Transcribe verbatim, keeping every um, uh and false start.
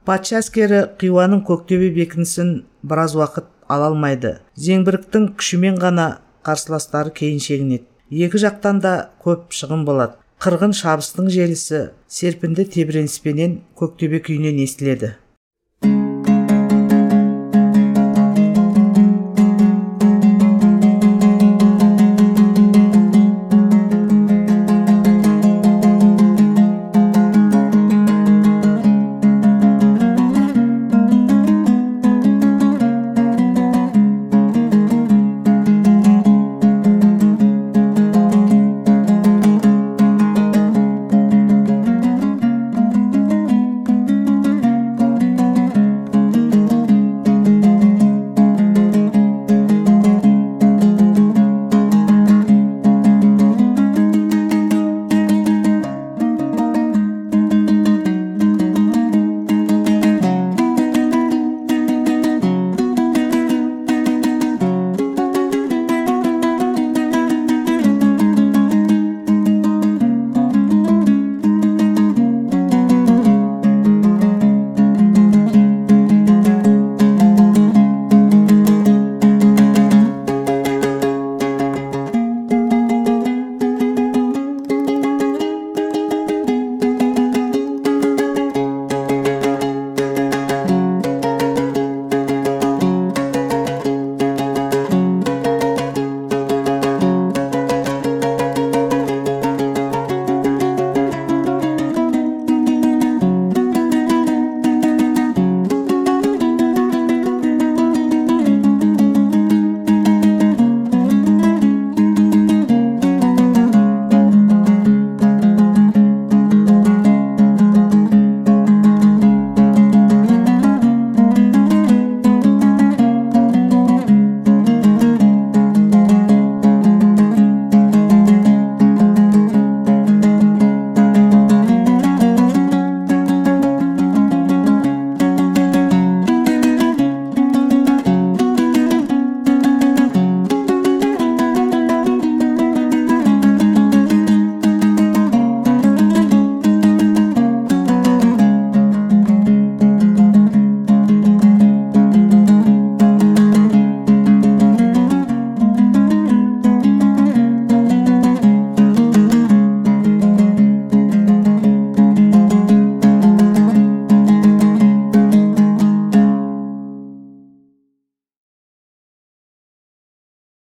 Патша әскері Қиуаның Көктөбе бекінісін біраз уақыт ала алмайды. Зеңбіректің күшімен ғана қарсыластары кейін шегінеді. Екі жақтан да көп шығын болады. Қырғын шабыстың желісі серпінді тебіреніспенен Көктөбе күйінен естіледі.